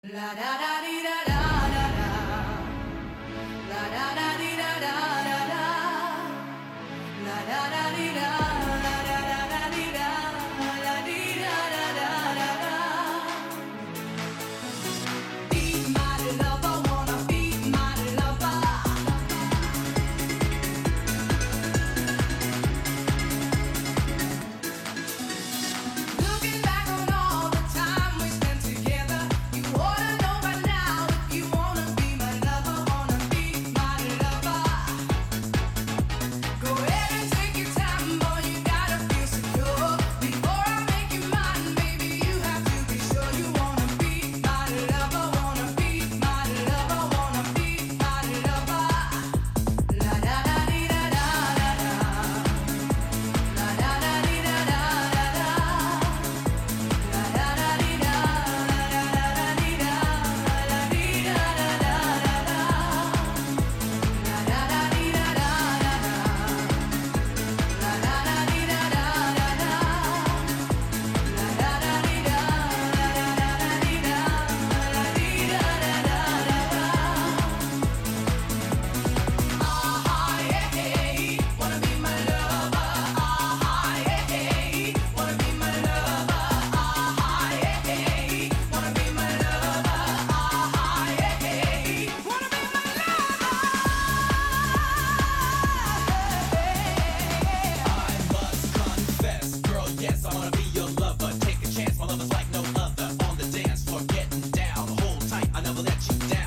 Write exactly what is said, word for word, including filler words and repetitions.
La da da dee da da da da. La da da dee da da da da. La da da dee da la da da da dee da la dee da da da da da. Be my lover, wanna be my lover. Looking back on all the time we spent together, you ought to know by now if you wanna be my lover, wanna be my lover. Go ahead and take your time, boy, you gotta feel secure. Before I make you mine, baby, you have to be sure you wanna be my lover, wanna be my lover, wanna be my lover. La da da dee da da da da. La da da dee da da da da. La da da dee da la da da da dee da la dee da da da da da. La da da dee da da da da. La da da dee da da da da. La da da dee da la da da da dee da la dee da da da da da. Ah yeah, yeah, wanna be my lover. Ah yeah, yeah, wanna be my lover. Ah yeah, yeah, wanna be my lover. Ah yeah, yeah, wanna be my I must confess, girl, yes, I wanna be your lover. Take a chance, my lover's like no other. On the dance floor, getting down, hold tight, I never let you down.